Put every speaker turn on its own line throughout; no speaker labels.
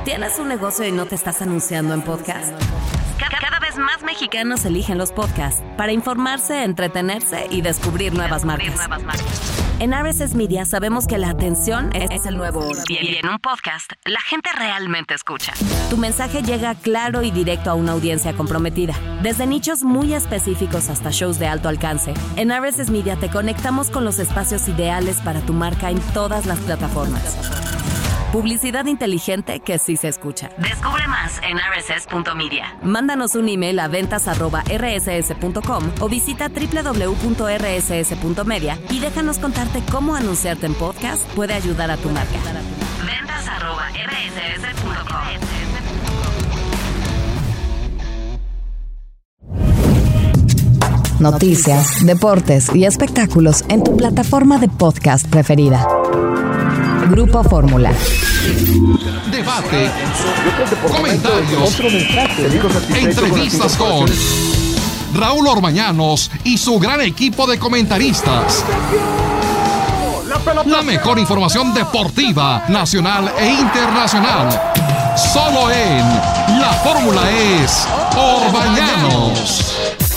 ¿Tienes un negocio y no te estás anunciando en podcast? Cada vez más mexicanos eligen los podcasts para informarse, entretenerse y descubrir nuevas marcas. En RSS Media sabemos que la atención es el nuevo oro. Y en un podcast, la gente realmente escucha. Tu mensaje llega claro y directo a una audiencia comprometida. Desde nichos muy específicos hasta shows de alto alcance, en RSS Media te conectamos con los espacios ideales para tu marca en todas las plataformas. Publicidad inteligente que sí se escucha. Descubre más en rss.media. Mándanos un email a ventas@rss.com o visita www.rss.media y déjanos contarte cómo anunciarte en podcast puede ayudar a tu marca. ventas@rss.com. Noticias, deportes y espectáculos en tu plataforma de podcast preferida. Grupo Fórmula.
Debate, comentarios, entrevistas con Raúl Orbañanos y su gran equipo de comentaristas. La mejor información deportiva, nacional e internacional. Solo en La Fórmula es Orbañanos.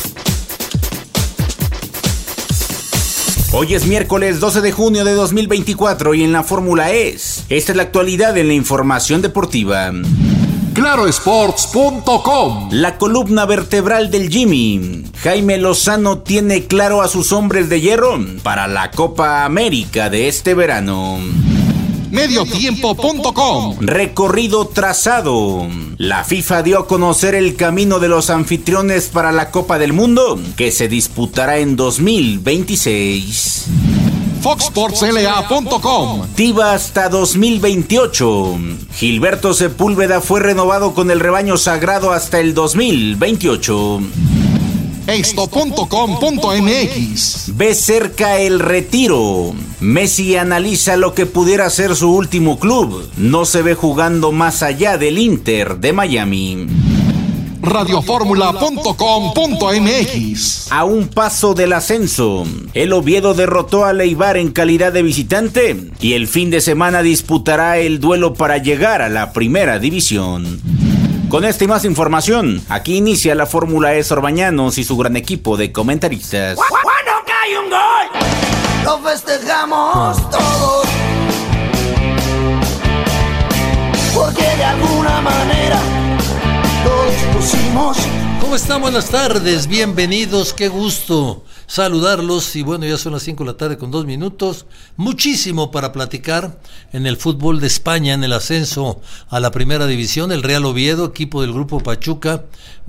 Hoy es miércoles 12 de junio de 2024 y en La Fórmula esta es la actualidad en la información deportiva.
Clarosports.com.
La columna vertebral del Jimmy. Jaime Lozano tiene claro a sus hombres de hierro para la Copa América de este verano.
Mediotiempo.com.
Recorrido trazado. La FIFA dio a conocer el camino de los anfitriones para la Copa del Mundo, que se disputará en 2026.
FoxSportsLA.com.
Tiva hasta 2028. Gilberto Sepúlveda fue renovado con el rebaño sagrado hasta el 2028.
Esto.com.mx.
Ve cerca el retiro. Messi analiza lo que pudiera ser su último club. No se ve jugando más allá del Inter de Miami.
Radioformula.com.mx.
A un paso del ascenso, el Oviedo derrotó a Eibar en calidad de visitante y el fin de semana disputará el duelo para llegar a la primera división. Con esta y más información, aquí inicia La Fórmula es Orbañanos y su gran equipo de comentaristas.
Cuando cae un gol, lo festejamos todos, porque de alguna manera todos pusimos.
¿Cómo están? Buenas tardes, bienvenidos, qué gusto saludarlos. Y bueno, ya son las 5 de la tarde con 2 minutos. Muchísimo para platicar en el fútbol de España, en el ascenso a la primera división. El Real Oviedo, equipo del Grupo Pachuca,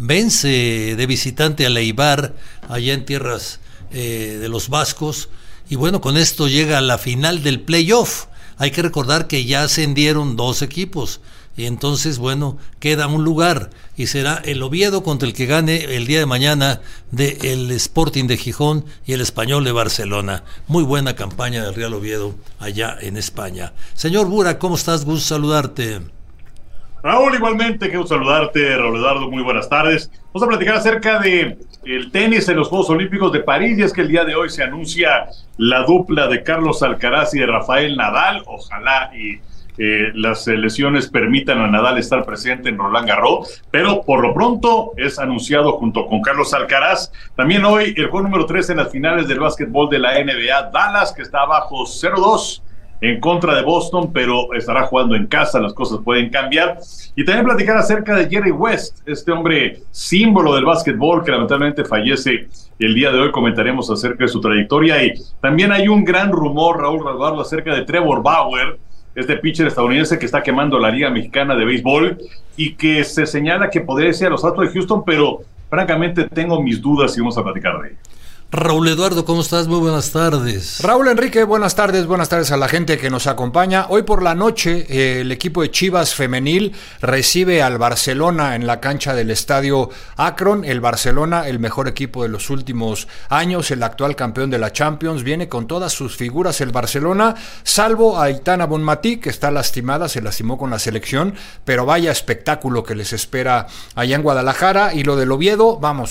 vence de visitante a Eibar, allá en tierras de los vascos. Y bueno, con esto llega a la final del playoff. Hay que recordar que ya ascendieron 2 equipos. Y entonces, bueno, queda un lugar y será el Oviedo contra el que gane el día de mañana del Sporting de Gijón y el Español de Barcelona. Muy buena campaña del Real Oviedo allá en España. Señor Bura, ¿cómo estás? Gusto saludarte.
Raúl, igualmente, qué gusto saludarte. Raúl Eduardo, muy buenas tardes. Vamos a platicar acerca de el tenis en los Juegos Olímpicos de París, y es que el día de hoy se anuncia la dupla de Carlos Alcaraz y de Rafael Nadal. Ojalá y las lesiones permitan a Nadal estar presente en Roland Garros, pero por lo pronto es anunciado junto con Carlos Alcaraz. También hoy el juego número 3 en las finales del básquetbol de la NBA, Dallas, que está abajo 0-2 en contra de Boston, pero estará jugando en casa, las cosas pueden cambiar. Y también platicar acerca de Jerry West, este hombre símbolo del básquetbol que lamentablemente fallece el día de hoy. Comentaremos acerca de su trayectoria, y también hay un gran rumor, Raúl Eduardo, acerca de Trevor Bauer, este pitcher estadounidense que está quemando la Liga Mexicana de Béisbol y que se señala que podría ser a los Astros de Houston, pero francamente tengo mis dudas y vamos a platicar de ello.
Raúl Eduardo, ¿cómo estás? Muy buenas tardes.
Raúl Enrique, buenas tardes a la gente que nos acompaña. Hoy por la noche el equipo de Chivas femenil recibe al Barcelona en la cancha del estadio Akron. El Barcelona, el mejor equipo de los últimos años, el actual campeón de la Champions, viene con todas sus figuras el Barcelona, salvo a Aitana Bonmatí, que está lastimada, se lastimó con la selección, pero vaya espectáculo que les espera allá en Guadalajara. Y lo del Oviedo, vamos,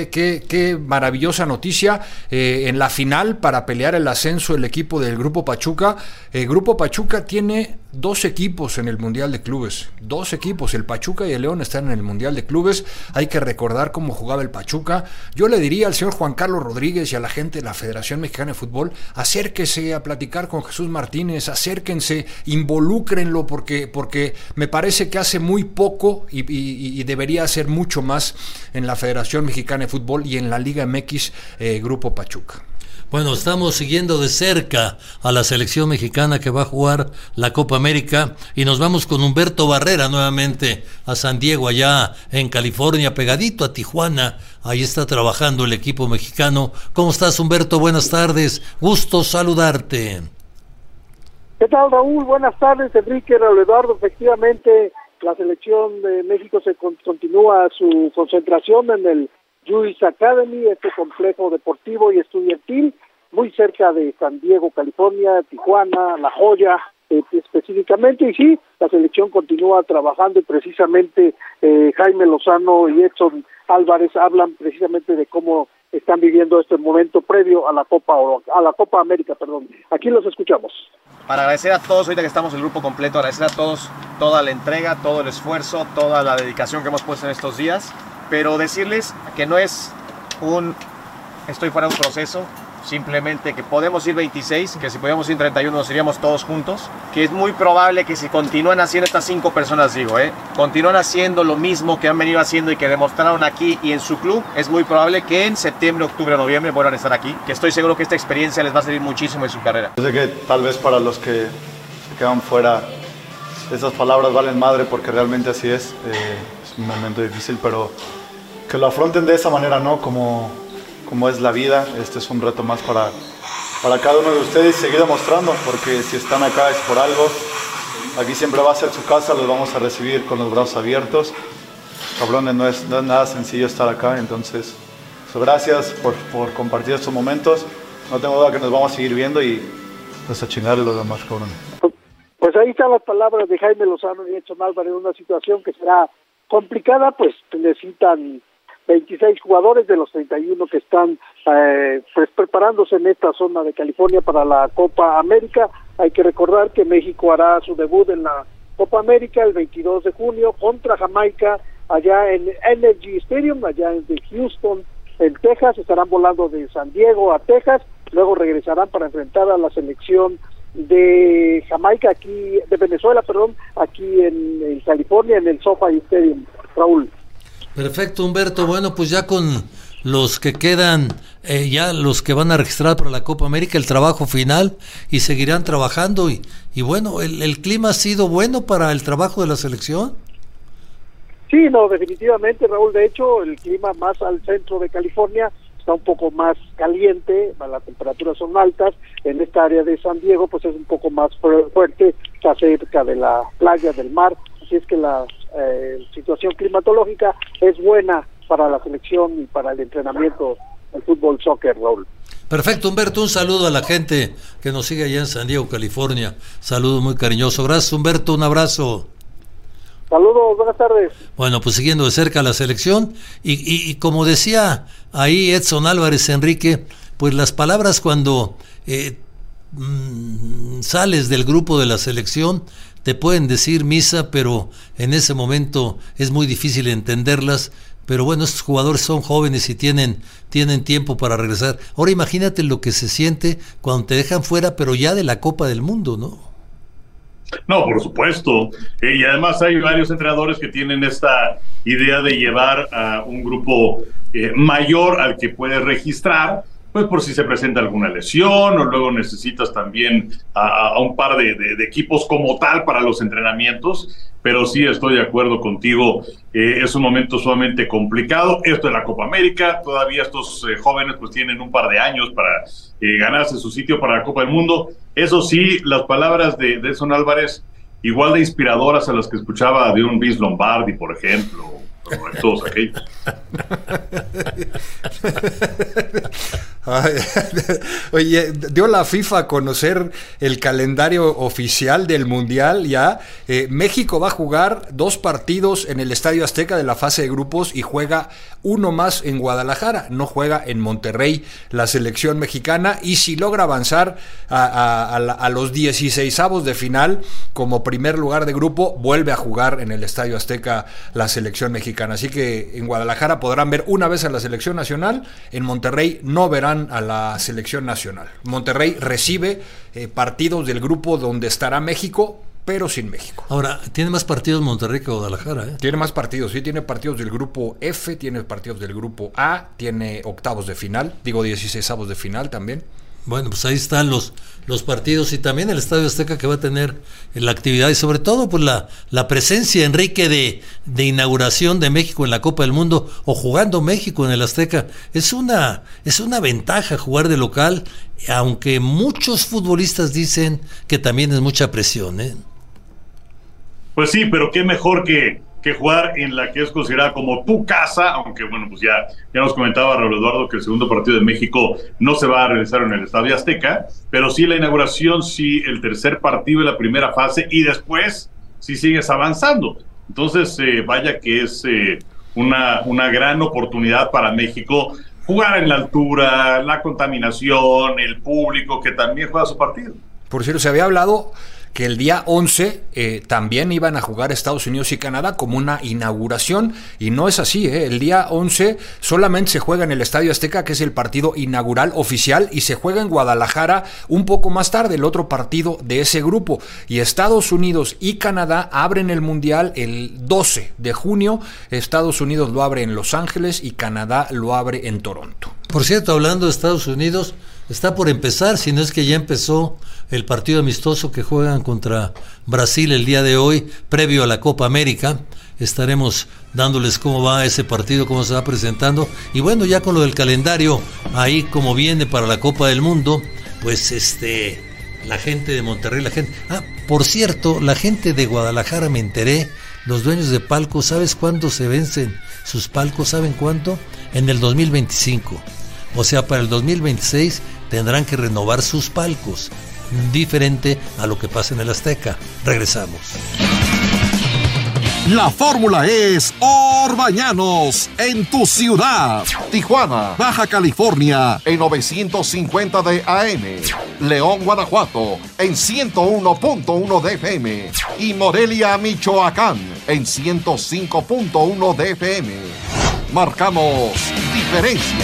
qué maravillosa noticia. En la final para pelear el ascenso el equipo del Grupo Pachuca. El Grupo Pachuca tiene 2 equipos en el Mundial de Clubes, 2 equipos, el Pachuca y el León están en el Mundial de Clubes. Hay que recordar cómo jugaba el Pachuca. Yo le diría al señor Juan Carlos Rodríguez y a la gente de la Federación Mexicana de Fútbol, acérquese a platicar con Jesús Martínez, acérquense, involúcrenlo, porque me parece que hace muy poco y debería hacer mucho más en la Federación Mexicana de Fútbol y en la Liga MX Grupo Pachuca.
Bueno, estamos siguiendo de cerca a la selección mexicana que va a jugar la Copa América y nos vamos con Humberto Barrera nuevamente a San Diego, allá en California, pegadito a Tijuana. Ahí está trabajando el equipo mexicano. ¿Cómo estás, Humberto? Buenas tardes. Gusto saludarte.
¿Qué tal, Raúl? Buenas tardes, Enrique, Raúl Eduardo. Efectivamente, la selección de México continúa su concentración en el Juice Academy, este complejo deportivo y estudiantil, muy cerca de San Diego, California, Tijuana, La Joya, específicamente, y sí, la selección continúa trabajando y precisamente Jaime Lozano y Edson Álvarez hablan precisamente de cómo están viviendo este momento previo a la Copa América, perdón. Aquí los escuchamos.
Para agradecer a todos, ahorita que estamos el grupo completo, agradecer a todos toda la entrega, todo el esfuerzo, toda la dedicación que hemos puesto en estos días, pero decirles que no es estoy fuera de un proceso, simplemente que podemos ir 26, que si podíamos ir 31 nos iríamos todos juntos, que es muy probable que si continúan haciendo estas 5 personas, continúan haciendo lo mismo que han venido haciendo y que demostraron aquí y en su club, es muy probable que en septiembre, octubre, noviembre vuelvan a estar aquí, que estoy seguro que esta experiencia les va a servir muchísimo en su carrera.
Yo sé que tal vez para los que se quedan fuera, esas palabras valen madre porque realmente así es un momento difícil, pero que lo afronten de esa manera, ¿no? Como es la vida. Este es un reto más para cada uno de ustedes, seguir demostrando, porque si están acá es por algo. Aquí siempre va a ser su casa, los vamos a recibir con los brazos abiertos. Cabrones, no es nada sencillo estar acá, entonces gracias por compartir estos momentos. No tengo duda que nos vamos a seguir viendo y pues a chingarle los demás, cabrones.
Pues ahí están las palabras de Jaime Lozano y Edson Álvarez, en una situación que será complicada, pues necesitan 26 jugadores de los 31 que están pues preparándose en esta zona de California para la Copa América. Hay que recordar que México hará su debut en la Copa América el 22 de junio contra Jamaica allá en Energy Stadium, allá en Houston, en Texas. Estarán volando de San Diego a Texas, luego regresarán para enfrentar a la selección de Jamaica, de Venezuela, aquí en California, en el SoFi Stadium. Raúl.
Perfecto, Humberto. Bueno, pues ya con los que quedan, ya los que van a registrar para la Copa América, el trabajo final, y seguirán trabajando. Y bueno, ¿el clima ha sido bueno para el trabajo de la selección?
Sí, no, definitivamente, Raúl. De hecho, el clima más al centro de California está un poco más caliente, las temperaturas son altas. En esta área de San Diego, pues es un poco más fuerte, está cerca de la playa, del mar. Así es que la situación climatológica es buena para la selección y para el entrenamiento del fútbol soccer, Raúl.
Perfecto, Humberto, un saludo a la gente que nos sigue allá en San Diego, California. Saludo muy cariñoso. Gracias, Humberto, un abrazo.
Saludos, buenas tardes.
Bueno, pues siguiendo de cerca la selección y como decía ahí Edson Álvarez, Enrique, pues las palabras cuando sales del grupo de la selección te pueden decir misa, pero en ese momento es muy difícil entenderlas. Pero bueno, estos jugadores son jóvenes y tienen tiempo para regresar. Ahora imagínate lo que se siente cuando te dejan fuera, pero ya de la Copa del Mundo, ¿no?
No, por supuesto. Y además hay varios entrenadores que tienen esta idea de llevar a un grupo mayor al que puedes registrar, pues por si se presenta alguna lesión o luego necesitas también a un par de equipos como tal para los entrenamientos. Pero sí estoy de acuerdo contigo, es un momento sumamente complicado. Esto es la Copa América, todavía estos jóvenes pues tienen un par de años para ganarse su sitio para la Copa del Mundo. Eso sí, las palabras de Edson Álvarez, igual de inspiradoras a las que escuchaba de un Vince Lombardi, por ejemplo, todos aquellos.
Oye, dio la FIFA a conocer el calendario oficial del Mundial ya. México va a jugar 2 partidos en el Estadio Azteca de la fase de grupos y juega uno más en Guadalajara. No juega en Monterrey la selección mexicana, y si logra avanzar a los 16avos de final como primer lugar de grupo, vuelve a jugar en el Estadio Azteca la selección mexicana. Así que en Guadalajara podrán ver una vez a la selección nacional, en Monterrey no verán a la selección nacional. Monterrey recibe partidos del grupo donde estará México, pero sin México.
Ahora, tiene más partidos Monterrey que Guadalajara, ¿eh?
Tiene más partidos, sí, tiene partidos del grupo F, tiene partidos del grupo A, tiene octavos de final, 16avos de final también.
Bueno, pues ahí están los partidos, y también el Estadio Azteca, que va a tener la actividad, y sobre todo pues la presencia, Enrique, de inauguración de México en la Copa del Mundo, o jugando México en el Azteca. Es una ventaja jugar de local, aunque muchos futbolistas dicen que también es mucha presión, ¿eh?
Pues sí, pero qué mejor que jugar en la que es considerada como tu casa, aunque bueno, pues ya nos comentaba Raúl Eduardo que el segundo partido de México no se va a realizar en el Estadio Azteca, pero sí la inauguración, sí el tercer partido de la primera fase, y después sí sigues avanzando. Entonces, vaya que es una gran oportunidad para México jugar en la altura, la contaminación, el público que también juega su partido.
Por cierto, se había hablado que el día 11 también iban a jugar Estados Unidos y Canadá como una inauguración, y no es así, El día 11 solamente se juega en el Estadio Azteca, que es el partido inaugural oficial, y se juega en Guadalajara un poco más tarde, el otro partido de ese grupo, y Estados Unidos y Canadá abren el Mundial el 12 de junio, Estados Unidos lo abre en Los Ángeles y Canadá lo abre en Toronto.
Por cierto, hablando de Estados Unidos, está por empezar, si no es que ya empezó, el partido amistoso que juegan contra Brasil el día de hoy, previo a la Copa América. Estaremos dándoles cómo va ese partido, cómo se va presentando, y bueno, ya con lo del calendario ahí como viene para la Copa del Mundo, pues la gente de Monterrey, por cierto, la gente de Guadalajara, me enteré, los dueños de palcos, ¿sabes cuándo se vencen sus palcos? ¿Saben cuánto? En el 2025. O sea, para el 2026 tendrán que renovar sus palcos, diferente a lo que pasa en el Azteca. Regresamos.
La fórmula es Orbañanos en tu ciudad. Tijuana, Baja California en 950 de AM. León, Guanajuato en 101.1 de FM. Y Morelia, Michoacán en 105.1 de FM. Marcamos diferencia.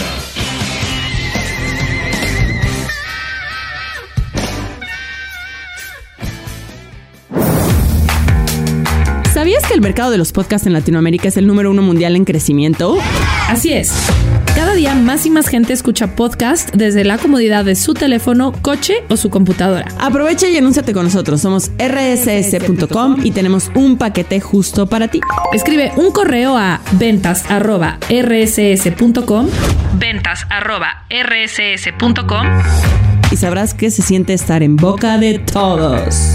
¿Sabías que el mercado de los podcasts en Latinoamérica es el número 1 mundial en crecimiento?
Así es. Cada día más y más gente escucha podcast desde la comodidad de su teléfono, coche o su computadora.
Aprovecha y anúnciate con nosotros. Somos rss.com y tenemos un paquete justo para ti.
Escribe un correo a ventas@rss.com.
ventas@rss.com y sabrás que se siente estar en boca de todos.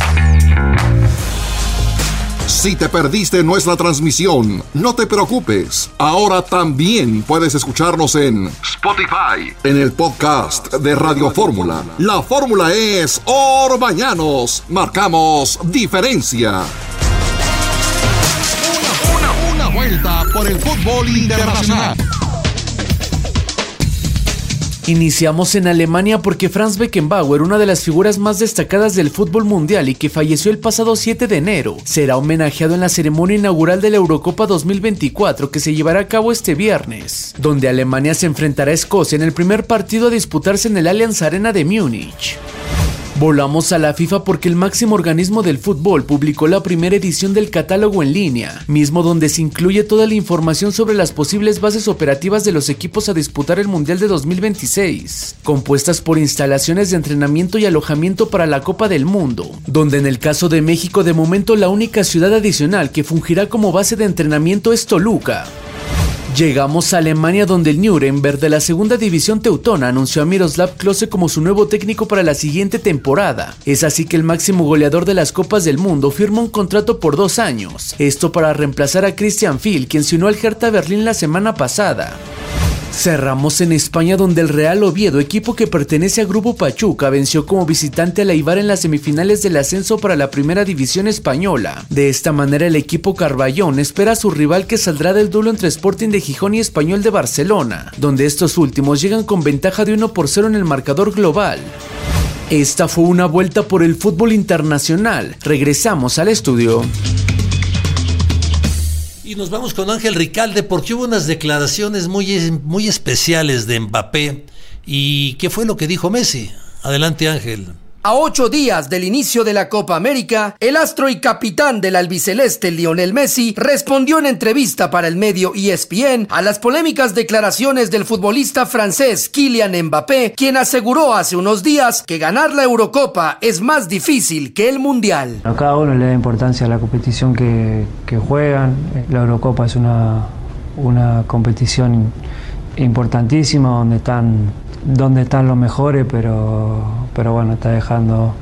Si te perdiste nuestra transmisión, no te preocupes. Ahora también puedes escucharnos en Spotify, en el podcast de Radio Fórmula. La fórmula es Orbañanos. Marcamos diferencia. Una vuelta por el fútbol internacional.
Iniciamos en Alemania porque Franz Beckenbauer, una de las figuras más destacadas del fútbol mundial y que falleció el pasado 7 de enero, será homenajeado en la ceremonia inaugural de la Eurocopa 2024 que se llevará a cabo este viernes, donde Alemania se enfrentará a Escocia en el primer partido a disputarse en el Allianz Arena de Múnich. Volamos a la FIFA porque el máximo organismo del fútbol publicó la primera edición del catálogo en línea, mismo donde se incluye toda la información sobre las posibles bases operativas de los equipos a disputar el Mundial de 2026, compuestas por instalaciones de entrenamiento y alojamiento para la Copa del Mundo, donde en el caso de México de momento la única ciudad adicional que fungirá como base de entrenamiento es Toluca. Llegamos a Alemania, donde el Nuremberg de la segunda división teutona anunció a Miroslav Klose como su nuevo técnico para la siguiente temporada. Es así que el máximo goleador de las Copas del Mundo firma un contrato por 2 años. Esto para reemplazar a Christian Fiel, quien se unió al Hertha Berlín la semana pasada. Cerramos en España, donde el Real Oviedo, equipo que pertenece a Grupo Pachuca, venció como visitante al Eibar en las semifinales del ascenso para la primera división española. De esta manera, el equipo Carballón espera a su rival, que saldrá del duelo entre Sporting de Gijón y Español de Barcelona, donde estos últimos llegan con ventaja de 1-0 en el marcador global. Esta fue una vuelta por el fútbol internacional. Regresamos al estudio.
Y nos vamos con Ángel Ricalde, porque hubo unas declaraciones muy especiales de Mbappé. ¿Y qué fue lo que dijo Messi? Adelante, Ángel.
A 8 días del inicio de la Copa América, el astro y capitán del albiceleste Lionel Messi respondió en entrevista para el medio ESPN a las polémicas declaraciones del futbolista francés Kylian Mbappé, quien aseguró hace unos días que ganar la Eurocopa es más difícil que el Mundial.
A cada uno le da importancia a la competición que juegan. La Eurocopa es una competición importantísima donde están los mejores, pero bueno, está dejando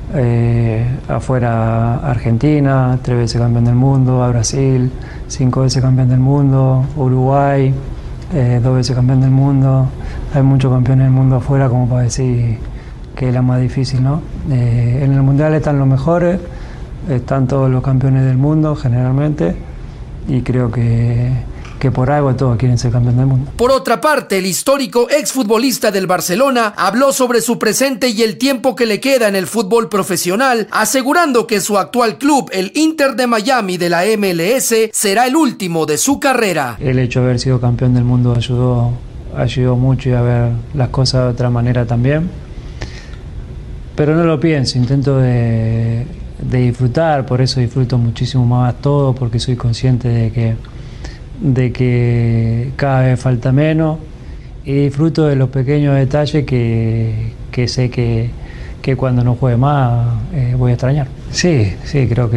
afuera a Argentina, 3 veces campeón del mundo, a Brasil, 5 veces campeón del mundo, Uruguay, 2 veces campeón del mundo. Hay muchos campeones del mundo afuera como para decir que es la más difícil, ¿no? En el Mundial están los mejores, están todos los campeones del mundo generalmente, y creo que por algo todos quieren ser campeón del mundo.
Por otra parte, el histórico exfutbolista del Barcelona habló sobre su presente y el tiempo que le queda en el fútbol profesional, asegurando que su actual club, el Inter de Miami de la MLS, será el último de su carrera.
El hecho de haber sido campeón del mundo ayudó mucho, y a ver las cosas de otra manera también. Pero no lo pienso, intento de disfrutar, por eso disfruto muchísimo más todo, porque soy consciente de que cada vez falta menos, y disfruto de los pequeños detalles que sé que cuando no juegue más voy a extrañar. Sí, creo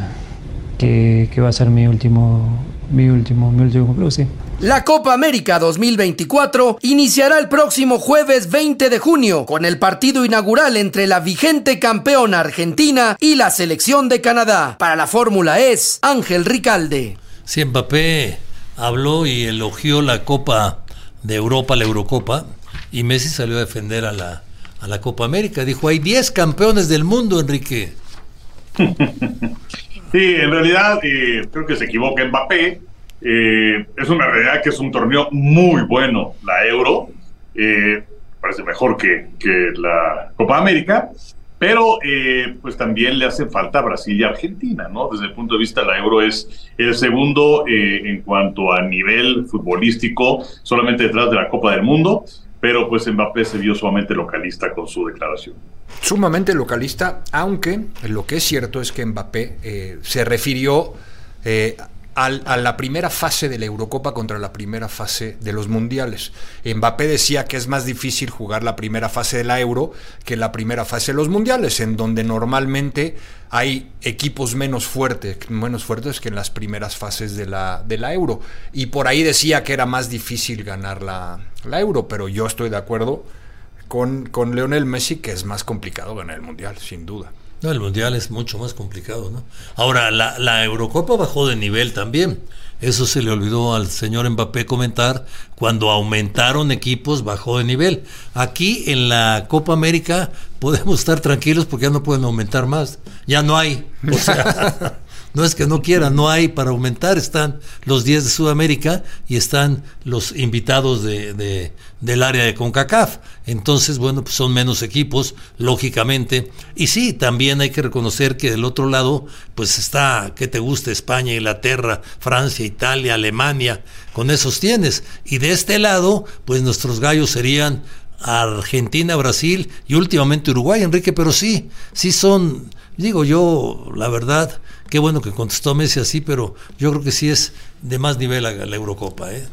que va a ser mi último club, sí.
La Copa América 2024 iniciará el próximo jueves 20 de junio con el partido inaugural entre la vigente campeona Argentina y la selección de Canadá. Para la Fórmula es Ángel Ricalde.
Sí, Mbappé habló y elogió la Copa de Europa, la Eurocopa, y Messi salió a defender a la Copa América. Dijo, hay 10 campeones del mundo, Enrique.
Sí, en realidad creo que se equivoca Mbappé. Es una realidad que es un torneo muy bueno, la Euro. Parece mejor que la Copa América. Pero pues también le hace falta a Brasil y Argentina, ¿no? Desde el punto de vista, la Euro es el segundo en cuanto a nivel futbolístico, solamente detrás de la Copa del Mundo, pero pues Mbappé se vio sumamente localista con su declaración.
Sumamente localista, aunque lo que es cierto es que Mbappé se refirió a la primera fase de la Eurocopa contra la primera fase de los mundiales. Mbappé decía que es más difícil jugar la primera fase de la Euro que la primera fase de los mundiales, en donde normalmente hay equipos menos fuertes que en las primeras fases de la Euro. Y por ahí decía que era más difícil ganar la Euro, pero yo estoy de acuerdo con Lionel Messi, que es más complicado ganar el mundial, sin duda.
No, el Mundial es mucho más complicado, ¿no? Ahora, la Eurocopa bajó de nivel también. Eso se le olvidó al señor Mbappé comentar. Cuando aumentaron equipos, bajó de nivel. Aquí, en la Copa América, podemos estar tranquilos porque ya no pueden aumentar más. Ya no hay. O sea, no es que no quieran, no hay para aumentar. Están los 10 de Sudamérica y están los invitados del área de CONCACAF. Entonces, bueno, pues son menos equipos, lógicamente. Y sí, también hay que reconocer que del otro lado, pues está, ¿qué te gusta? España, Inglaterra, Francia, Italia, Alemania, con esos tienes. Y de este lado, pues nuestros gallos serían Argentina, Brasil y últimamente Uruguay, Enrique, pero sí son, digo yo, la verdad, qué bueno que contestó Messi así, pero yo creo que sí es de más nivel la Eurocopa, ¿eh?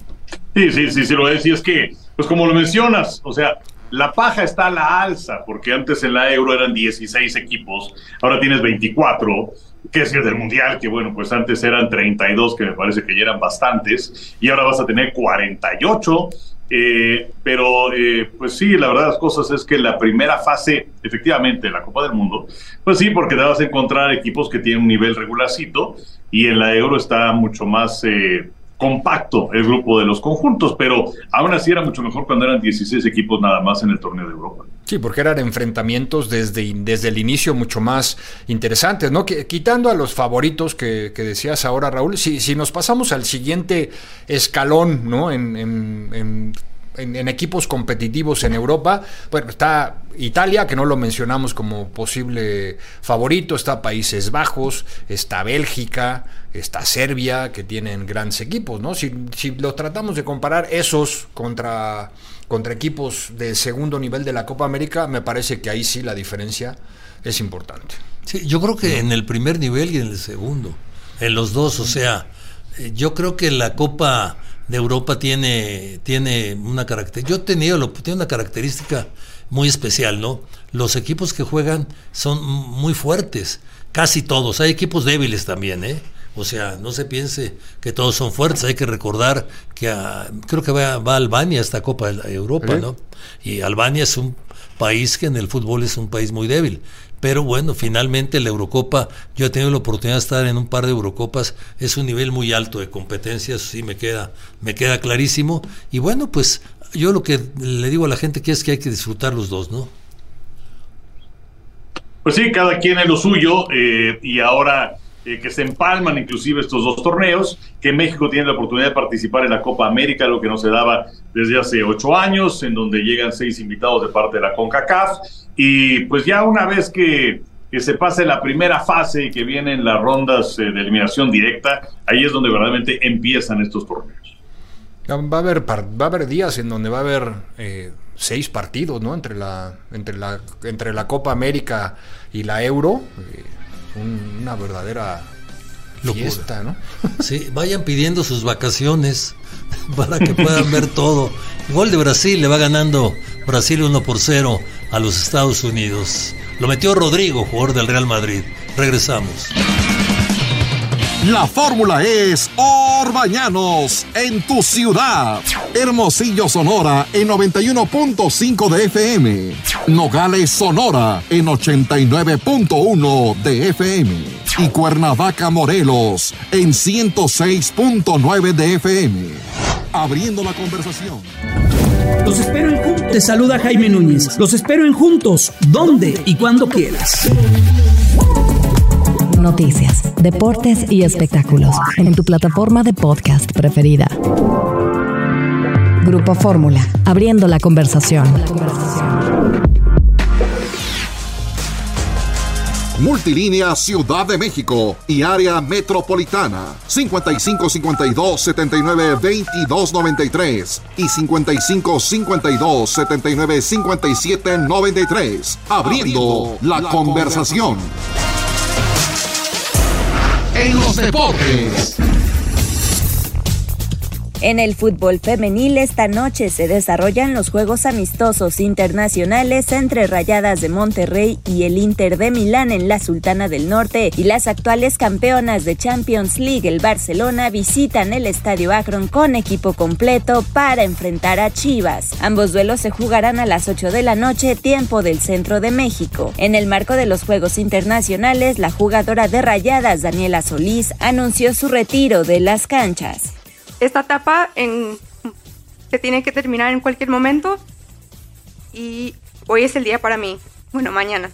Sí, lo es, y es que, pues como lo mencionas, o sea, la paja está a la alza, porque antes en la Euro eran 16 equipos, ahora tienes 24, qué decir del Mundial, que bueno, pues antes eran 32, que me parece que ya eran bastantes, y ahora vas a tener 48, pero pues sí, la verdad de las cosas es que la primera fase, efectivamente, la Copa del Mundo, pues sí, porque te vas a encontrar equipos que tienen un nivel regularcito, y en la Euro está mucho más compacto el grupo de los conjuntos, pero aún así era mucho mejor cuando eran 16 equipos nada más en el torneo de Europa.
Sí, porque eran enfrentamientos desde el inicio mucho más interesantes, ¿no? Quitando a los favoritos que decías ahora, Raúl, si nos pasamos al siguiente escalón, ¿no? En equipos competitivos en Europa, bueno, está Italia, que no lo mencionamos como posible favorito, está Países Bajos, está Bélgica, está Serbia, que tienen grandes equipos, ¿no? Si lo tratamos de comparar esos contra equipos del segundo nivel de la Copa América, me parece que ahí sí la diferencia es importante.
Sí, yo creo que en el primer nivel y en el segundo, en los dos, o sea, yo creo que la Copa de Europa tiene una característica. Tiene una característica muy especial, ¿no? Los equipos que juegan son muy fuertes, casi todos. Hay equipos débiles también, ¿eh? O sea, no se piense que todos son fuertes. Hay que recordar que creo que va Albania a esta Copa de Europa, ¿no? Y Albania es un país que en el fútbol es un país muy débil. Pero bueno, finalmente la Eurocopa, yo he tenido la oportunidad de estar en un par de Eurocopas, es un nivel muy alto de competencia, eso sí me queda clarísimo. Y bueno, pues yo lo que le digo a la gente que es que hay que disfrutar los dos, ¿no?
Pues sí, cada quien en lo suyo, y ahora que se empalman inclusive estos dos torneos, que México tiene la oportunidad de participar en la Copa América, lo que no se daba desde hace 8 años, en donde llegan 6 invitados de parte de la CONCACAF, y pues ya una vez que se pase la primera fase y que vienen las rondas de eliminación directa, ahí es donde verdaderamente empiezan estos torneos.
Va a haber días en donde va a haber 6 partidos, ¿no? Entre la Copa América y la Euro, una verdadera fiesta, ¿no?
Sí, vayan pidiendo sus vacaciones para que puedan ver todo. Gol de Brasil, le va ganando Brasil 1-0 a los Estados Unidos. Lo metió Rodrigo, jugador del Real Madrid. Regresamos.
La fórmula es Orbañanos en tu ciudad. Hermosillo, Sonora en 91.5 de FM. Nogales, Sonora en 89.1 de FM. Y Cuernavaca, Morelos en 106.9 de FM. Abriendo la conversación.
Los espero en Juntos. Te saluda Jaime Núñez. Los espero en Juntos, donde y cuando quieras.
Noticias, deportes y espectáculos en tu plataforma de podcast preferida. Grupo Fórmula, abriendo la conversación.
Multilínea Ciudad de México y área metropolitana 5552-792293 y 5552-795793. Abriendo la conversación. En los deportes.
En el fútbol femenil esta noche se desarrollan los juegos amistosos internacionales entre Rayadas de Monterrey y el Inter de Milán en la Sultana del Norte, y las actuales campeonas de Champions League, el Barcelona, visitan el Estadio Akron con equipo completo para enfrentar a Chivas. Ambos duelos se jugarán a las 8 de la noche, tiempo del centro de México. En el marco de los juegos internacionales, la jugadora de Rayadas, Daniela Solís, anunció su retiro de las canchas.
Esta etapa se tiene que terminar en cualquier momento y hoy es el día para mí, bueno, mañana.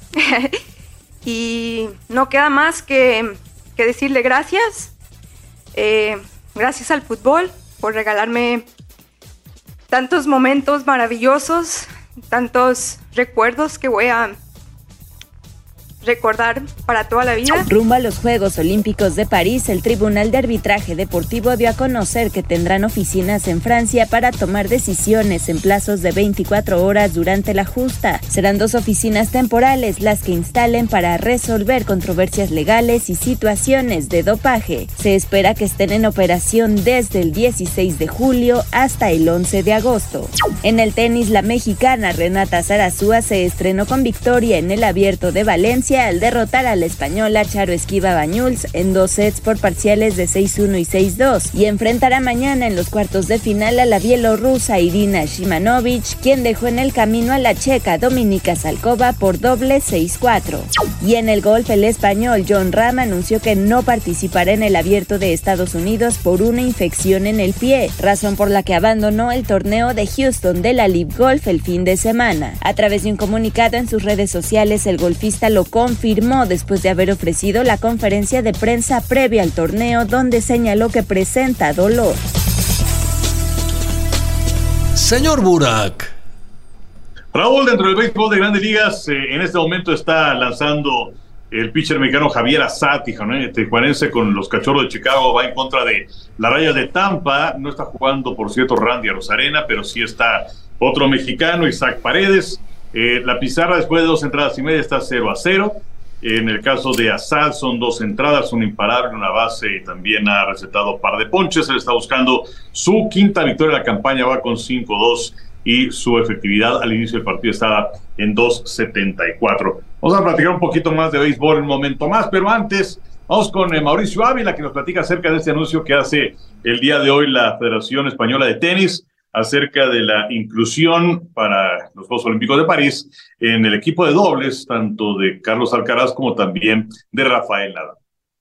Y no queda más que decirle gracias, gracias al fútbol por regalarme tantos momentos maravillosos, tantos recuerdos que voy a recordar para toda la vida.
Rumbo a los Juegos Olímpicos de París, el Tribunal de Arbitraje Deportivo dio a conocer que tendrán oficinas en Francia para tomar decisiones en plazos de 24 horas durante la justa. Serán 2 oficinas temporales las que instalen para resolver controversias legales y situaciones de dopaje. Se espera que estén en operación desde el 16 de julio hasta el 11 de agosto. En el tenis, la mexicana Renata Zarazúa se estrenó con victoria en el Abierto de Valencia Francia al derrotar a la española Charo Esquiva Bañuls en 2 sets por parciales de 6-1 y 6-2, y enfrentará mañana en los cuartos de final a la bielorrusa Irina Shimanovic, quien dejó en el camino a la checa Dominika Salkova por doble 6-4. Y en el golf, el español Jon Rahm anunció que no participará en el Abierto de Estados Unidos por una infección en el pie, razón por la que abandonó el torneo de Houston de la LIV Golf el fin de semana. A través de un comunicado en sus redes sociales, el golfista lo confirmó después de haber ofrecido la conferencia de prensa previa al torneo, donde señaló que presenta dolor.
Señor Burak.
Raúl, dentro del béisbol de Grandes Ligas, en este momento está lanzando el pitcher mexicano Javier Assad, tijuanense con los Cachorros de Chicago, va en contra de las Rayas de Tampa. No está jugando, por cierto, Randy Arozarena, pero sí está otro mexicano, Isaac Paredes. La pizarra después de 2 entradas y media está 0-0. En el caso de Assad son 2 entradas, un imparable, una base, y también ha recetado par de ponches. Él está buscando su 5ª victoria de la campaña, va con 5-2 y su efectividad al inicio del partido estaba en 2.74. Vamos a platicar un poquito más de béisbol en un momento más, pero antes vamos con Mauricio Ávila, que nos platica acerca de este anuncio que hace el día de hoy la Federación Española de Tenis acerca de la inclusión para los Juegos Olímpicos de París en el equipo de dobles, tanto de Carlos Alcaraz como también de Rafael Nadal.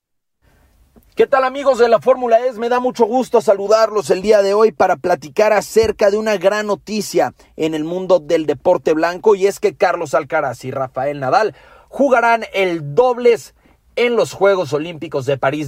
¿Qué tal, amigos de la Fórmula E? Me da mucho gusto saludarlos el día de hoy para platicar acerca de una gran noticia en el mundo del deporte blanco, y es que Carlos Alcaraz y Rafael Nadal jugarán el dobles en los Juegos Olímpicos de París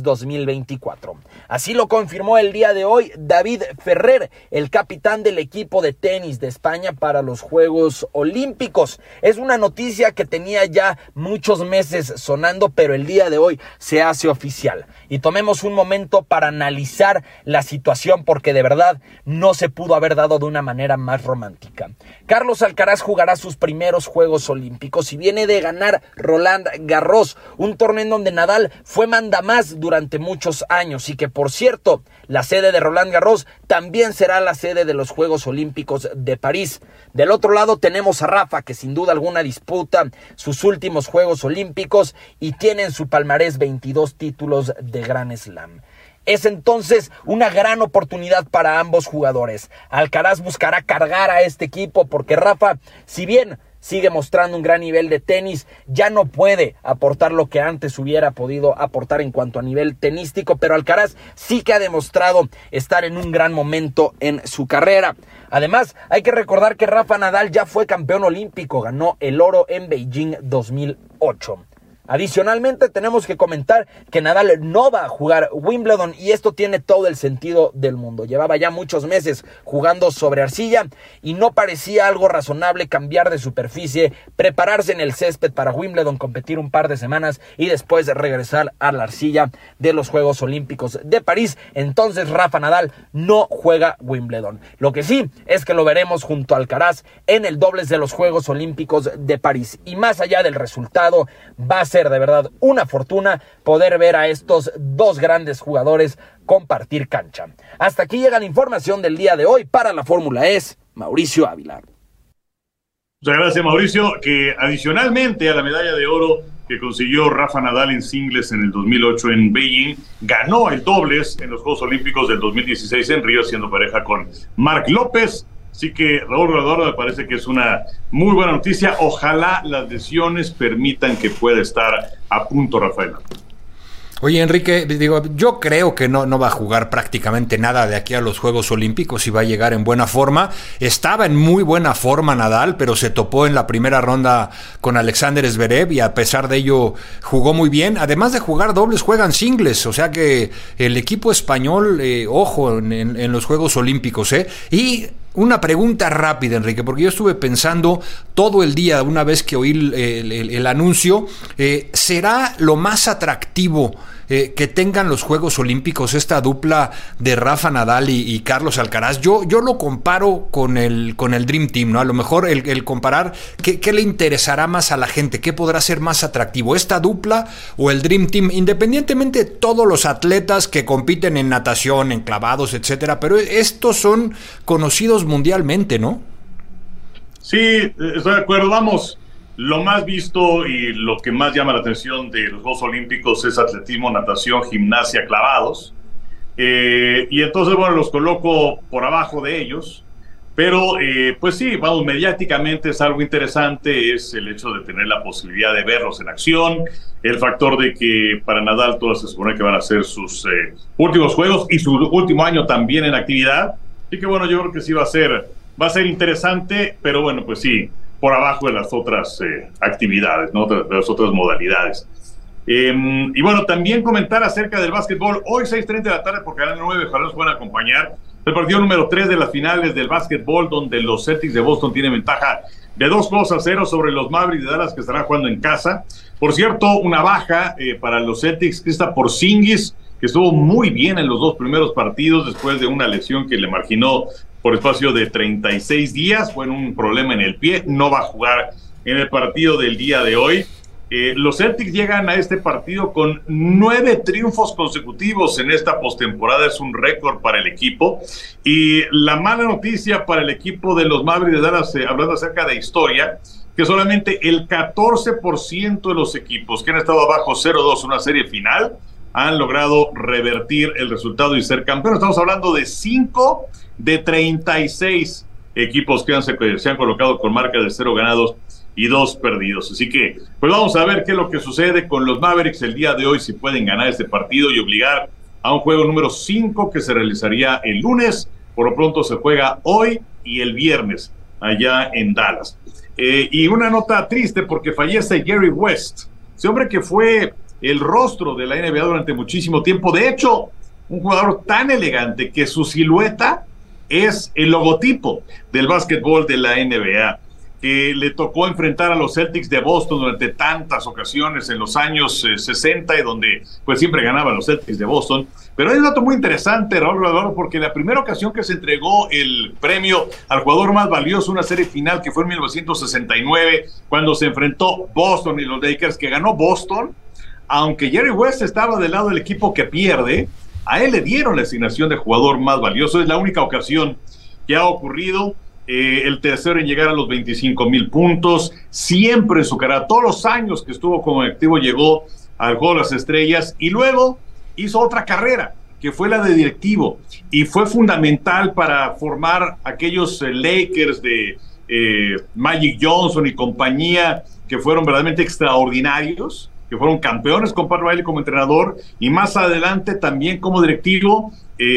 2024. Así lo confirmó el día de hoy David Ferrer, el capitán del equipo de tenis de España para los Juegos Olímpicos. Es una noticia que tenía ya muchos meses sonando, pero el día de hoy se hace oficial. Y tomemos un momento para analizar la situación, porque de verdad no se pudo haber dado de una manera más romántica. Carlos Alcaraz jugará sus primeros Juegos Olímpicos y viene de ganar Roland Garros, un torneo donde Nadal fue mandamás durante muchos años, y que, por cierto, la sede de Roland Garros también será la sede de los Juegos Olímpicos de París. Del otro lado tenemos a Rafa, que sin duda alguna disputa sus últimos Juegos Olímpicos y tiene en su palmarés 22 títulos de Grand Slam. Es entonces una gran oportunidad para ambos jugadores. Alcaraz buscará cargar a este equipo porque Rafa, si bien sigue mostrando un gran nivel de tenis, ya no puede aportar lo que antes hubiera podido aportar en cuanto a nivel tenístico, pero Alcaraz sí que ha demostrado estar en un gran momento en su carrera. Además, hay que recordar que Rafa Nadal ya fue campeón olímpico, ganó el oro en Beijing 2008. Adicionalmente, tenemos que comentar que Nadal no va a jugar Wimbledon, y esto tiene todo el sentido del mundo. Llevaba ya muchos meses jugando sobre arcilla y no parecía algo razonable cambiar de superficie, prepararse en el césped para Wimbledon, competir un par de semanas y después regresar a la arcilla de los Juegos Olímpicos de París. Entonces Rafa Nadal no juega Wimbledon. Lo que sí es que lo veremos junto a Alcaraz en el dobles de los Juegos Olímpicos de París. Y más allá del resultado, va a ser de verdad una fortuna poder ver a estos dos grandes jugadores compartir cancha. Hasta aquí llega la información del día de hoy. Para la Fórmula E, Mauricio Ávila.
Muchas gracias, Mauricio, que adicionalmente a la medalla de oro que consiguió Rafa Nadal en singles en el 2008 en Beijing, ganó el dobles en los Juegos Olímpicos del 2016 en Río, siendo pareja con Marc López. Así que, Raúl Rodador, me parece que es una muy buena noticia. Ojalá las lesiones permitan que pueda estar a punto Rafael.
Oye, Enrique, yo creo que no va a jugar prácticamente nada de aquí a los Juegos Olímpicos y va a llegar en buena forma. Estaba en muy buena forma Nadal, pero se topó en la primera ronda con Alexander Zverev y a pesar de ello jugó muy bien. Además de jugar dobles, juegan singles, o sea que el equipo español, ojo, en los Juegos Olímpicos, Y una pregunta rápida, Enrique, porque yo estuve pensando todo el día una vez que oí el anuncio, ¿será lo más atractivo que tengan los Juegos Olímpicos esta dupla de Rafa Nadal y Carlos Alcaraz? Yo lo comparo con el Dream Team, ¿no? A lo mejor el comparar ¿qué le interesará más a la gente? ¿Qué podrá ser más atractivo? ¿Esta dupla o el Dream Team? Independientemente de todos los atletas que compiten en natación, en clavados, etcétera, pero estos son conocidos mundialmente, ¿no?
Sí, estoy de acuerdo. Vamos, lo más visto y lo que más llama la atención de los Juegos Olímpicos es atletismo, natación, gimnasia, clavados. Y entonces, bueno, los coloco por abajo de ellos. Pero, pues sí, vamos, mediáticamente es algo interesante, es el hecho de tener la posibilidad de verlos en acción, el factor de que para Nadal todos se supone que van a ser sus últimos juegos y su último año también en actividad. Así que, bueno, yo creo que sí va a ser interesante, pero bueno, pues sí, por abajo de las otras actividades, ¿no? De las otras modalidades. Y bueno, también comentar acerca del básquetbol. Hoy 6:30 de la tarde por Canal 9, ojalá nos puedan acompañar. El partido número 3 de las finales del básquetbol, donde los Celtics de Boston tienen ventaja de 2-0 sobre los Mavericks de Dallas, que estarán jugando en casa. Por cierto, una baja para los Celtics, Kristaps Porzingis, que estuvo muy bien en los 2 primeros partidos después de una lesión que le marginó por espacio de 36 días. Fue un problema en el pie, no va a jugar en el partido del día de hoy. Los Celtics llegan a este partido con 9 triunfos consecutivos en esta postemporada, es un récord para el equipo. Y la mala noticia para el equipo de los Mavericks de Dallas, hablando acerca de historia, que solamente el 14% de los equipos que han estado abajo 0-2 en una serie final han logrado revertir el resultado y ser campeones. Estamos hablando de 5 de 36 equipos que se han colocado con marca de 0 ganados y 2 perdidos. Así que, pues vamos a ver qué es lo que sucede con los Mavericks el día de hoy, si pueden ganar este partido y obligar a un juego número 5 que se realizaría el lunes. Por lo pronto se juega hoy y el viernes allá en Dallas. Y una nota triste porque fallece Jerry West, ese hombre que fue el rostro de la NBA durante muchísimo tiempo. De hecho, un jugador tan elegante que su silueta es el logotipo del básquetbol de la NBA. Que le tocó enfrentar a los Celtics de Boston durante tantas ocasiones en los años 60, y donde pues siempre ganaban los Celtics de Boston. Pero hay un dato muy interesante, Raúl, porque la primera ocasión que se entregó el premio al jugador más valioso, una serie final que fue en 1969, cuando se enfrentó Boston y los Lakers, que ganó Boston, aunque Jerry West estaba del lado del equipo que pierde, a él le dieron la asignación de jugador más valioso. Es la única ocasión que ha ocurrido. El tercero en llegar a los 25,000 puntos, siempre en su carrera, todos los años que estuvo como activo llegó al Juego de las Estrellas, y luego hizo otra carrera, que fue la de directivo, y fue fundamental para formar aquellos Lakers de Magic Johnson y compañía, que fueron verdaderamente extraordinarios, que fueron campeones con Pat Riley como entrenador, y más adelante también como directivo.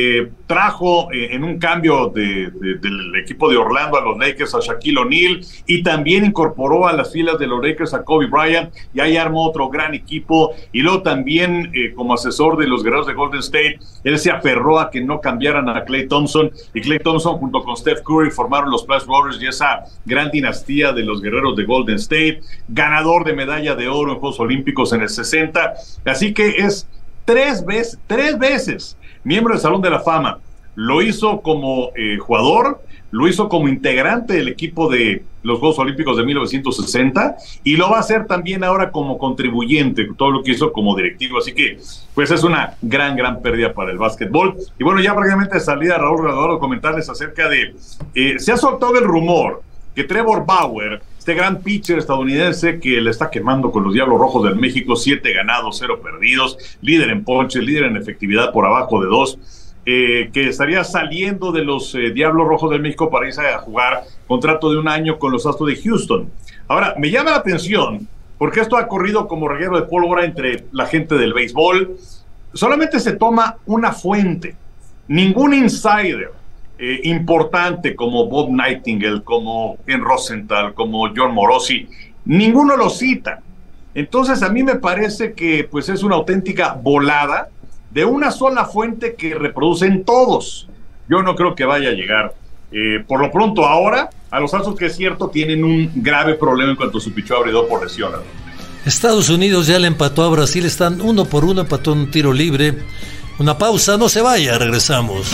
Trajo en un cambio del equipo de Orlando a los Lakers a Shaquille O'Neal, y también incorporó a las filas de los Lakers a Kobe Bryant, y ahí armó otro gran equipo. Y luego también como asesor de los guerreros de Golden State, él se aferró a que no cambiaran a Klay Thompson, y Klay Thompson junto con Steph Curry formaron los Flash Warriors y esa gran dinastía de los guerreros de Golden State, ganador de medalla de oro en Juegos Olímpicos en el 60. Así que es tres veces miembro del Salón de la Fama. Lo hizo como jugador, lo hizo como integrante del equipo de los Juegos Olímpicos de 1960, y lo va a hacer también ahora como contribuyente, todo lo que hizo como directivo. Así que, pues es una gran pérdida para el básquetbol. Y bueno, ya prácticamente de salida, Raúl, comentarles acerca de, se ha soltado el rumor que Trevor Bauer, este gran pitcher estadounidense que le está quemando con los Diablos Rojos del México, 7 ganados, 0 perdidos, líder en ponches, líder en efectividad por abajo de 2, que estaría saliendo de los Diablos Rojos del México para irse a jugar contrato de 1 año con los Astros de Houston. Ahora, me llama la atención porque esto ha corrido como reguero de pólvora entre la gente del béisbol. Solamente se toma una fuente, ningún insider importante como Bob Nightingale, como Ken Rosenthal, como John Morosi, ninguno lo cita. Entonces a mí me parece que pues es una auténtica volada de una sola fuente que reproducen todos. Yo no creo que vaya a llegar. Por lo pronto ahora, a los Astros, que es cierto, tienen un grave problema en cuanto a su picheo abridor por lesión.
Estados Unidos ya le empató a Brasil, están 1-1, empató en un tiro libre. Una pausa, no se vaya, regresamos.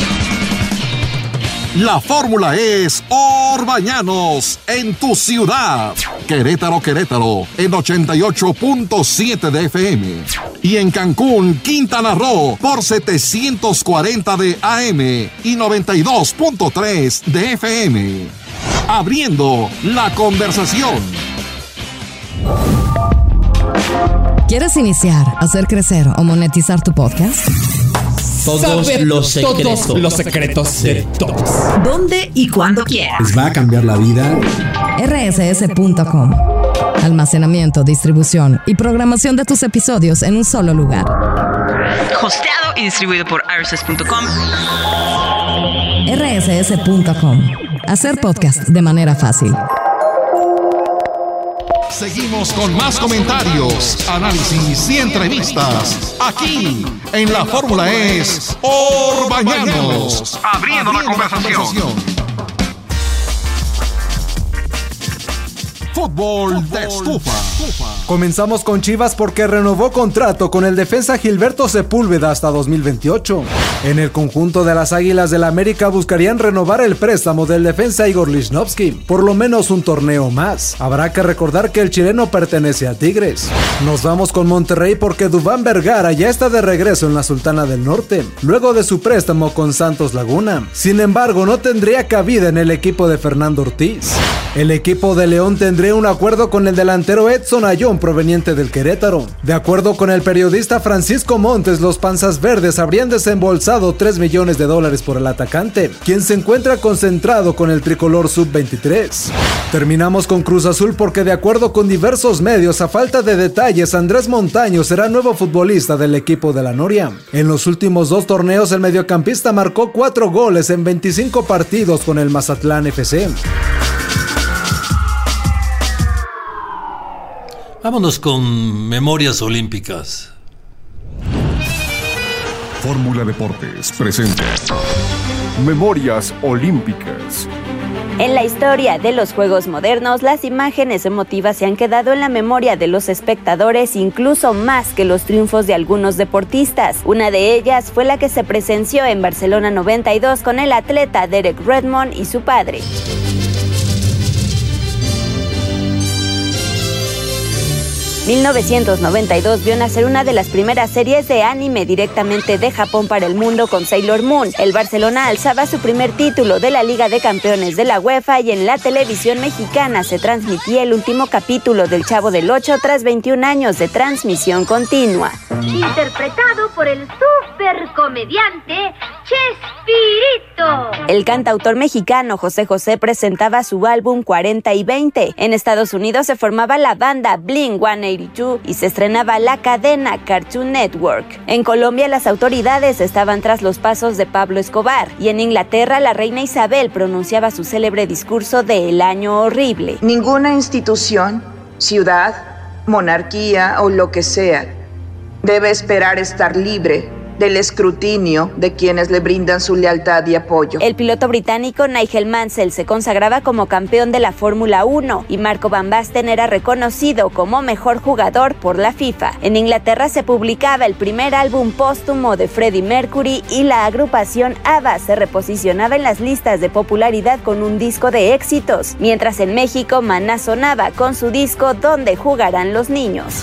La fórmula es Orbañanos en tu ciudad. Querétaro, en 88.7 de FM. Y en Cancún, Quintana Roo, por 740 de AM y 92.3 de FM. Abriendo la conversación.
¿Quieres iniciar, hacer crecer o monetizar tu podcast?
Todos los secretos de todos.
¿Dónde y cuándo quieras?
Les va a cambiar la vida.
rss.com. Almacenamiento, distribución y programación de tus episodios en un solo lugar.
Hosteado y distribuido por rss.com.
rss.com. Hacer podcast de manera fácil.
Seguimos con más comentarios, análisis y entrevistas aquí en La Fórmula es Orbañanos, abriendo la conversación. Fútbol de estufa.
Comenzamos con Chivas porque renovó contrato con el defensa Gilberto Sepúlveda hasta 2028. En el conjunto de las Águilas del América buscarían renovar el préstamo del defensa Igor Lichnowsky, por lo menos un torneo más. Habrá que recordar que el chileno pertenece a Tigres. Nos vamos con Monterrey porque Duván Vergara ya está de regreso en la Sultana del Norte, luego de su préstamo con Santos Laguna. Sin embargo, no tendría cabida en el equipo de Fernando Ortiz. El equipo de León tendría un acuerdo con el delantero Edson Ayón proveniente del Querétaro. De acuerdo con el periodista Francisco Montes, los Panzas Verdes habrían desembolsado $3 millones por el atacante, quien se encuentra concentrado con el tricolor sub-23. Terminamos con Cruz Azul porque de acuerdo con diversos medios, a falta de detalles, Andrés Montaño será nuevo futbolista del equipo de la Noria. En los últimos 2 torneos, el mediocampista marcó 4 goles en 25 partidos con el Mazatlán FC.
Vámonos con memorias olímpicas.
Fórmula Deportes presenta Memorias Olímpicas.
En la historia de los Juegos modernos, las imágenes emotivas se han quedado en la memoria de los espectadores incluso más que los triunfos de algunos deportistas. Una de ellas fue la que se presenció en Barcelona 92 con el atleta Derek Redmond y su padre. 1992 vio nacer una de las primeras series de anime directamente de Japón para el mundo con Sailor Moon. El Barcelona alzaba su primer título de la Liga de Campeones de la UEFA y en la televisión mexicana se transmitía el último capítulo del Chavo del Ocho tras 21 años de transmisión continua.
Interpretado por el supercomediante Chespirito.
El cantautor mexicano José José presentaba su álbum 40 y 20. En Estados Unidos se formaba la banda Blink-182 y se estrenaba la cadena Cartoon Network. En Colombia las autoridades estaban tras los pasos de Pablo Escobar y en Inglaterra la reina Isabel pronunciaba su célebre discurso de El Año Horrible.
Ninguna institución, ciudad, monarquía o lo que sea debe esperar estar libre del escrutinio de quienes le brindan su lealtad y apoyo.
El piloto británico Nigel Mansell se consagraba como campeón de la Fórmula 1 y Marco Van Basten era reconocido como mejor jugador por la FIFA. En Inglaterra se publicaba el primer álbum póstumo de Freddie Mercury y la agrupación ABBA se reposicionaba en las listas de popularidad con un disco de éxitos, mientras en México Maná sonaba con su disco Donde jugarán los niños.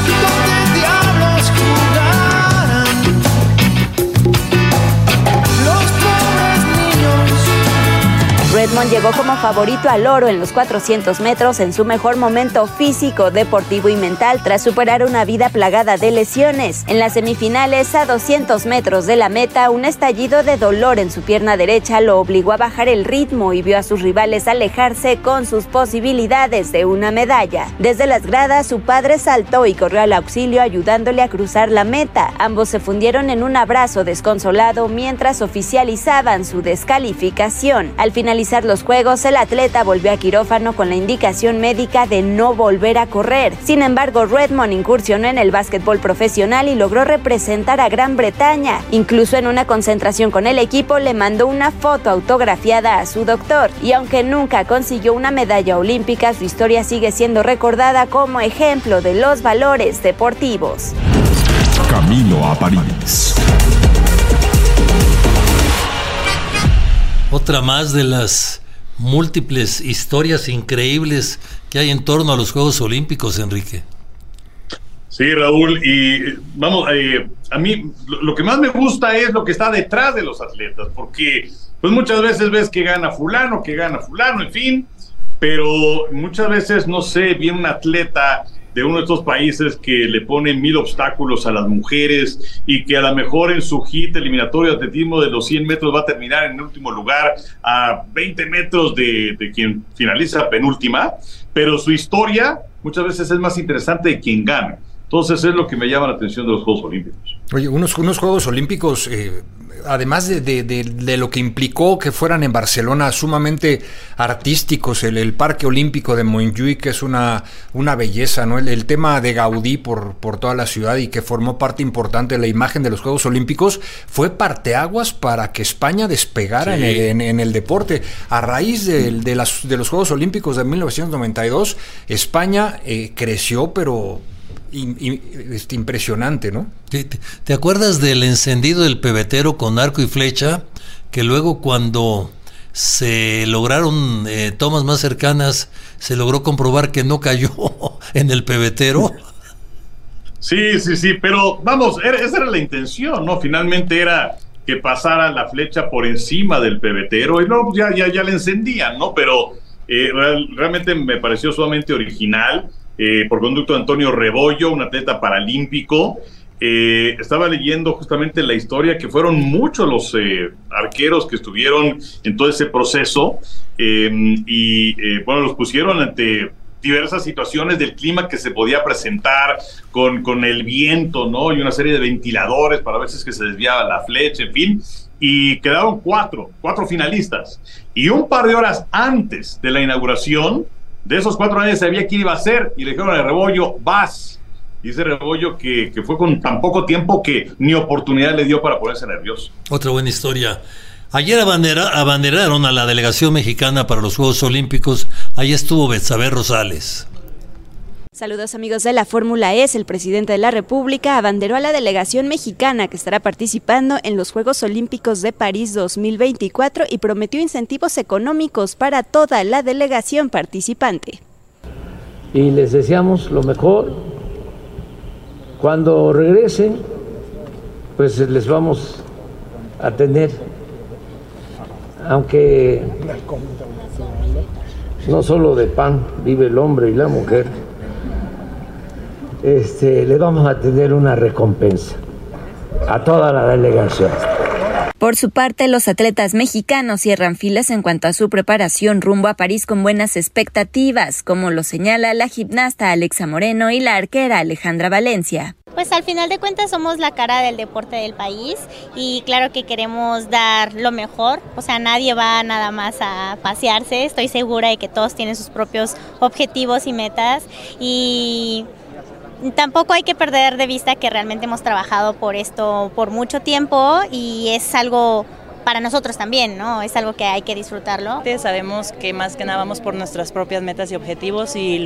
Redmond llegó como favorito al oro en los 400 metros en su mejor momento físico, deportivo y mental tras superar una vida plagada de lesiones. En las semifinales, a 200 metros de la meta, un estallido de dolor en su pierna derecha lo obligó a bajar el ritmo y vio a sus rivales alejarse con sus posibilidades de una medalla. Desde las gradas, su padre saltó y corrió al auxilio ayudándole a cruzar la meta. Ambos se fundieron en un abrazo desconsolado mientras oficializaban su descalificación. Al finalizar los juegos, el atleta volvió a quirófano con la indicación médica de no volver a correr. Sin embargo, Redmond incursionó en el básquetbol profesional y logró representar a Gran Bretaña. Incluso en una concentración con el equipo le mandó una foto autografiada a su doctor. Y aunque nunca consiguió una medalla olímpica, su historia sigue siendo recordada como ejemplo de los valores deportivos.
Camino a París.
Otra más de las múltiples historias increíbles que hay en torno a los Juegos Olímpicos, Enrique.
Sí, Raúl, y vamos, a mí lo que más me gusta es lo que está detrás de los atletas, porque pues muchas veces ves que gana fulano, en fin, pero muchas veces, no sé, viene un atleta de uno de estos países que le ponen 1000 obstáculos a las mujeres y que a lo mejor en su hit eliminatorio de atletismo de los 100 metros va a terminar en el último lugar a 20 metros de quien finaliza penúltima, pero su historia muchas veces es más interesante de quien gana. Entonces es lo que me llama la atención de los Juegos Olímpicos.
Oye, unos Juegos Olímpicos, además de lo que implicó que fueran en Barcelona, sumamente artísticos, el Parque Olímpico de Montjuïc, que es una belleza, ¿no? El tema de Gaudí por toda la ciudad y que formó parte importante de la imagen de los Juegos Olímpicos, fue parteaguas para que España despegara en el deporte. A raíz de los Juegos Olímpicos de 1992, España creció, pero impresionante, ¿no?
¿Te acuerdas del encendido del pebetero con arco y flecha? Que luego, cuando se lograron tomas más cercanas, se logró comprobar que no cayó en el pebetero.
Sí, pero vamos, esa era la intención, ¿no? Finalmente era que pasara la flecha por encima del pebetero y luego ya le encendían, ¿no? Pero realmente me pareció sumamente original. Por conducto de Antonio Rebollo, un atleta paralímpico. Estaba leyendo justamente la historia que fueron muchos los arqueros que estuvieron en todo ese proceso bueno, los pusieron ante diversas situaciones del clima que se podía presentar con el viento, ¿no? Y una serie de ventiladores para ver si es que se desviaba la flecha, en fin. Y quedaron cuatro finalistas. Y un par de horas antes de la inauguración, de esos 4 años sabía quién iba a ser y le dijeron a Rebollo, vas. Dice Rebollo que fue con tan poco tiempo que ni oportunidad le dio para ponerse nervioso.
Otra buena historia. Ayer abanderaron a la delegación mexicana para los Juegos Olímpicos. Ahí estuvo Betsabe Rosales.
Saludos amigos de la Fórmula E. El presidente de la República abanderó a la delegación mexicana que estará participando en los Juegos Olímpicos de París 2024 y prometió incentivos económicos para toda la delegación participante.
Y les deseamos lo mejor. Cuando regresen, pues les vamos a tener, aunque no solo de pan vive el hombre y la mujer, le vamos a tener una recompensa a toda la delegación.
Por su parte, los atletas mexicanos cierran filas en cuanto a su preparación rumbo a París con buenas expectativas, como lo señala la gimnasta Alexa Moreno y la arquera Alejandra Valencia.
Pues al final de cuentas somos la cara del deporte del país y claro que queremos dar lo mejor, o sea, nadie va nada más a pasearse, estoy segura de que todos tienen sus propios objetivos y metas y tampoco hay que perder de vista que realmente hemos trabajado por esto por mucho tiempo y es algo para nosotros también, ¿no? Es algo que hay que disfrutarlo.
Sabemos que más que nada vamos por nuestras propias metas y objetivos y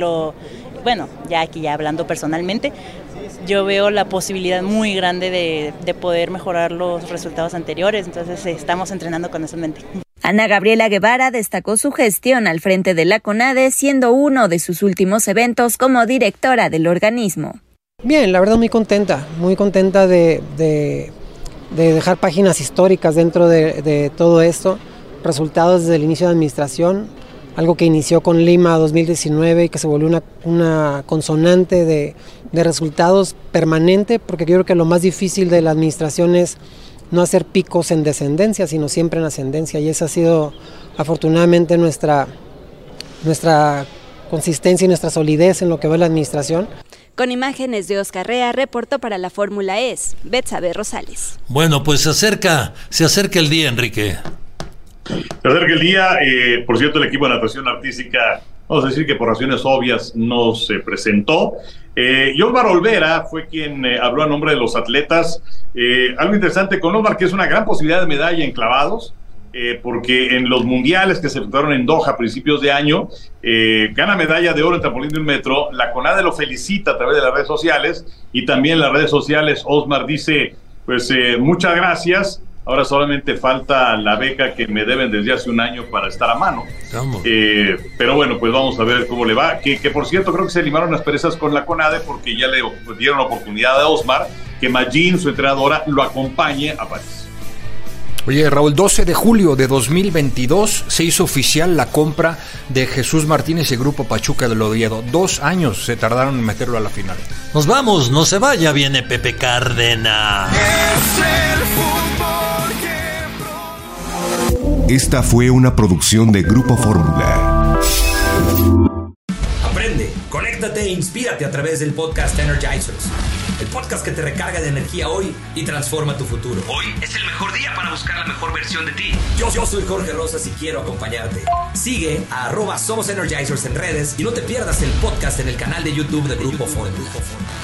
ya aquí ya hablando personalmente, yo veo la posibilidad muy grande de poder mejorar los resultados anteriores, entonces estamos entrenando con eso en mente.
Ana Gabriela Guevara destacó su gestión al frente de la CONADE, siendo uno de sus últimos eventos como directora del organismo.
Bien, la verdad muy contenta de dejar páginas históricas dentro de todo esto, resultados desde el inicio de administración, algo que inició con Lima 2019 y que se volvió una consonante de resultados permanente, porque yo creo que lo más difícil de la administración es no hacer picos en descendencia, sino siempre en ascendencia, y esa ha sido afortunadamente nuestra consistencia y nuestra solidez en lo que va la administración.
Con imágenes de Oscar Rea, reportó para la Fórmula E, Betsabe Rosales.
Bueno, pues se acerca el día, Enrique.
Se acerca el día, por cierto, el equipo de natación artística, vamos a decir que por razones obvias no se presentó. Y Osmar Olvera fue quien habló a nombre de los atletas. Algo interesante con Osmar, que es una gran posibilidad de medalla en clavados, porque en los mundiales que se efectuaron en Doha a principios de año, gana medalla de oro en trampolín de 1 metro. La CONADE lo felicita a través de las redes sociales, y también en las redes sociales Osmar dice, pues muchas gracias. Ahora solamente falta la beca que me deben desde hace un año para estar a mano. Pero bueno, pues vamos a ver cómo le va. Que por cierto, creo que se limaron las perezas con la CONADE porque ya le dieron la oportunidad a Osmar que Magín, su entrenadora, lo acompañe a París.
Oye, Raúl, 12 de julio de 2022 se hizo oficial la compra de Jesús Martínez y Grupo Pachuca del Oviedo. 2 años se tardaron en meterlo a la final.
Nos vamos, no se vaya, viene Pepe Cárdenas.
Esta fue una producción de Grupo Fórmula.
Aprende, conéctate e inspírate a través del podcast Energizers. El podcast que te recarga de energía hoy y transforma tu futuro. Hoy es el mejor día para buscar la mejor versión de ti. Yo soy Jorge Rosas y quiero acompañarte. Sigue a @SomosEnergizers en redes y no te pierdas el podcast en el canal de YouTube de Grupo Fórmula.